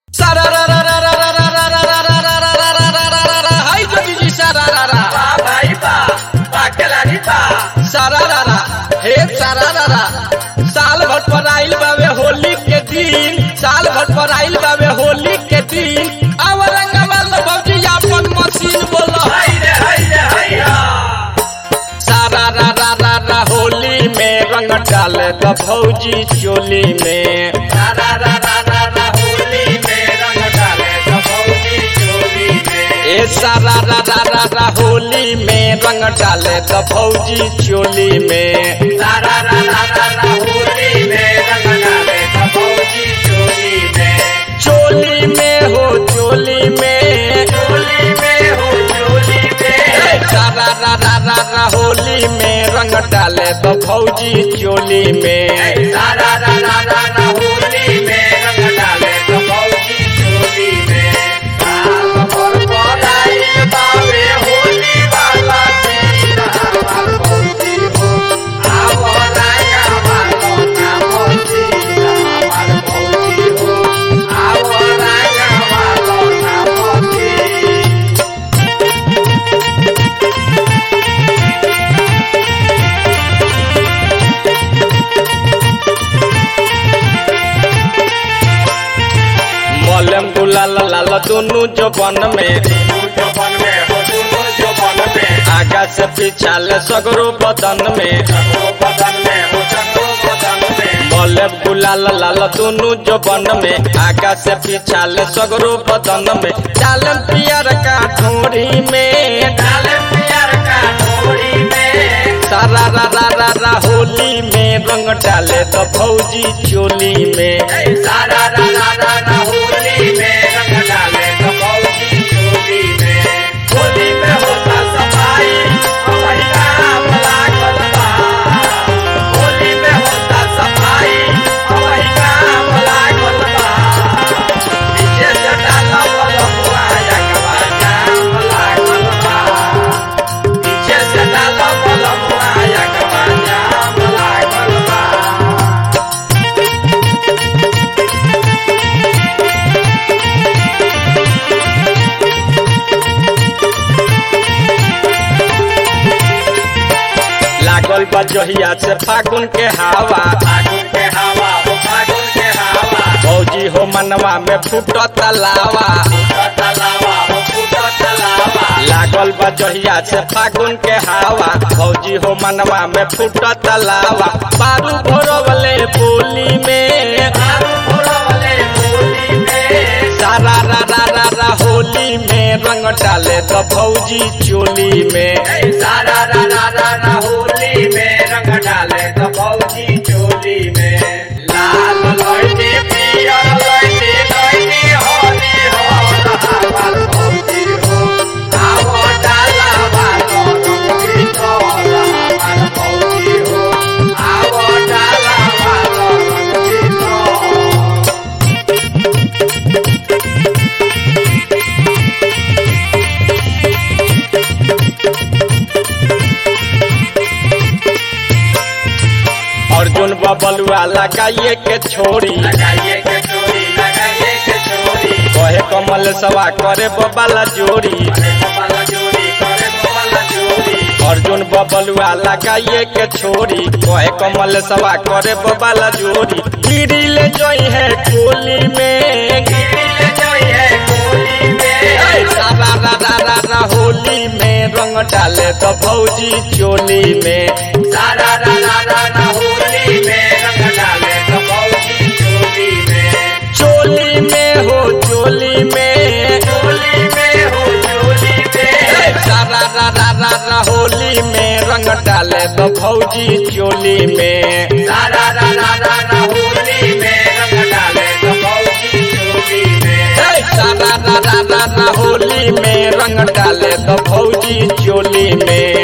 सारा रा रा रा रा रा रा रा रा रा रा रा रा रा रा रा रा हाय जोगी जी सारा रा रा बा भाई बा खिलाड़ी बा सारा रा रा हे सारा रा रा साल भर पर आइल बावे होली के दिन साल भर पर आइल बावे होली के दिन औरंगाबाद भौजी अपन मशीन बोलो हाय रे हैया सारा रा रा रा रा होली में रंग डाले तो भौजी चोली में सारा रा रा रा रा होली में रंग डाले तो भौजी चोली में ए सारा रा रा रा रा होली में रंग डाले तो भौजी चोली में सारा रा रा रा रा होली में रंग डाले तो भौजी चोली में चोली में हो चोली में चोली में हो चोली में सारा रा रा रा रा होली में रंग डाले तो भौजी चोली में सारा रा रा रा रा होली में रंग डाले तो भौजी चोली में साल भर पराई बावे होली वाला दिन हमार भौजी हो आवो राया वालो ना भौजी हमार भौजी हो आवो राया वालो ना भौजी मलम गुलाल लाल दोनों जबन में जबन में हो दोनों जबन में आगा से पीछा ले सगरो बदन में चक्रो बदन में हो चक्रो बदन में मलम गुलाल लाल दोनों जबन में आगा से पीछा ले सगरो बदन में डालम पियर का ठोरी में डाले प्यार का डोरी में सारा रा रा रा रा होली में रंग डाले तो भौजी चोली में सारा रा रा रा रा होली में रंग डाले तो भौजी चोली में होली में होता सफाई वही काम लागल बा होली में होता सफाई वही काम लागल बा नीचे से डाला बलुआ यकवा काम लागल बा नीचे से डाला बलुआ यकवा काम लागल बा लागल बा जहिया से फागुन के हवा फागुन के हवा हो फागुन के हवा भौजी हो मनवा में फूटत लावा तलावा हो फूटा तलावा लागल बा जहिया से फागुन के हवा भौजी हो मनवा में फूटत लावा बारू भोरवले बोली में दारू भोरवले होली में सारा रा रा रा रा होली में रंग डाले तो भौजी चोली में सारा रा रा रा रा होली में रंग डाले तो भौजी चोली में लाल लइटी पियर लइटी लइटी होली हो हमार भौजी हो आवो डाला वालो रंगी तो हमार भौजी हो आवो डाला वालो रंगी तो अर्जुन बबलुआ लगाइए के छोड़ी लगाइए के चोरी लगाइए के चोरी कहे कमल सवा करे बबाला जोड़ी करे बबाला जोड़ी करे बबाला जोड़ी अर्जुन बबलुआ लगाइए के छोड़ी कहे कमल सवा करे बबाला जोड़ी गिरी ले जोई है कोली में गिरी ले जाई है कोली में सारा रा रा रा रा होली में रंग डाले तो भौजी चोली में सारा रा रा रा रा होली में रंग डाले तो भौजी चोली में चोली में हो चोली में चोली में हो चोली में सारा रा रा रा रा होली में रंग डाले तो भौजी चोली में सारा रा रा रा रा होली में रंग डाले तो भौजी चोली में सारा रा रा रा रा होली में रंग डाले तो भौजी चोली में